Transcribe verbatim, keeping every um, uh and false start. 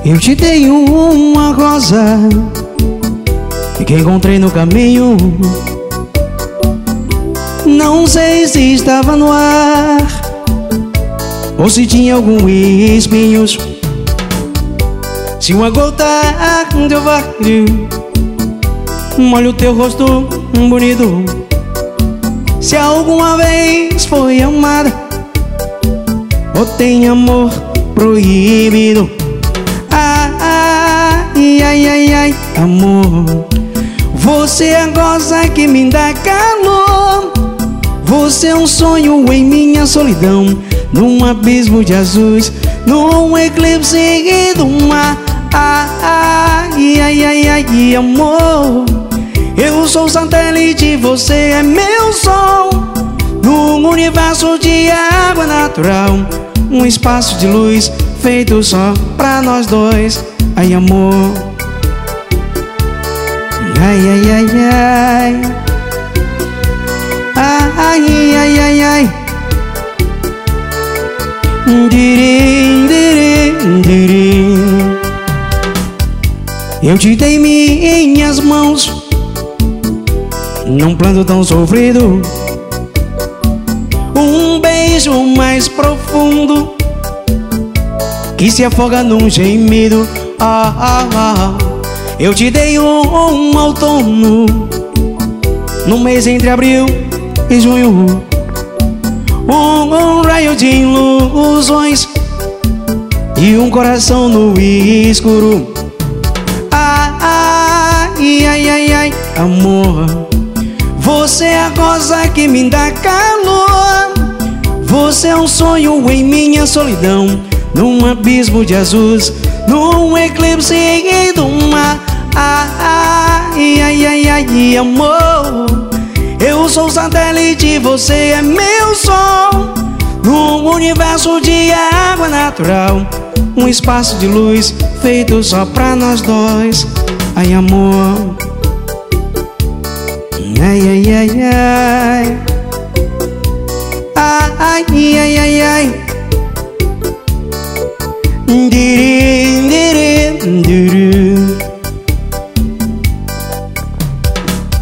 Eu te dei uma rosa que encontrei no caminho. Não sei se estava no ar ou se tinha algum espinhos. Se uma gota de orvalho molha o teu rosto bonito, se alguma vez foi amada ou tem amor proibido. Ai, ai, ai, ai, amor, você é a rosa que me dá calor. Você é um sonho em minha solidão, num abismo de azuis, num eclipse do mar. Ai, ai, ai, ai, amor, eu sou satélite, você é meu sol, num universo de água natural, um espaço de luz feito só pra nós dois. Ai, amor, ai, ai, ai, ai, ai, ai, ai, ai, dirim, dirim, dirim. Eu te dei minhas mãos num plano tão sofrido, um beijo mais profundo que se afoga num gemido. Ah, ah, ah. Eu te dei um, um outono no mês entre abril e junho, um, um raio de ilusões e um coração no escuro. Ai, ai, ai, ai, amor, você é a rosa que me dá calor. Você é um sonho em minha solidão, num abismo de azuis, num eclipse do mar. Ai, ai, ai, ai, amor, eu sou satélite, você é meu sol, num universo de água natural, um espaço de luz feito só pra nós dois. Ai, amor, ai, ai, ai, ai, ai, ai, ai, ai.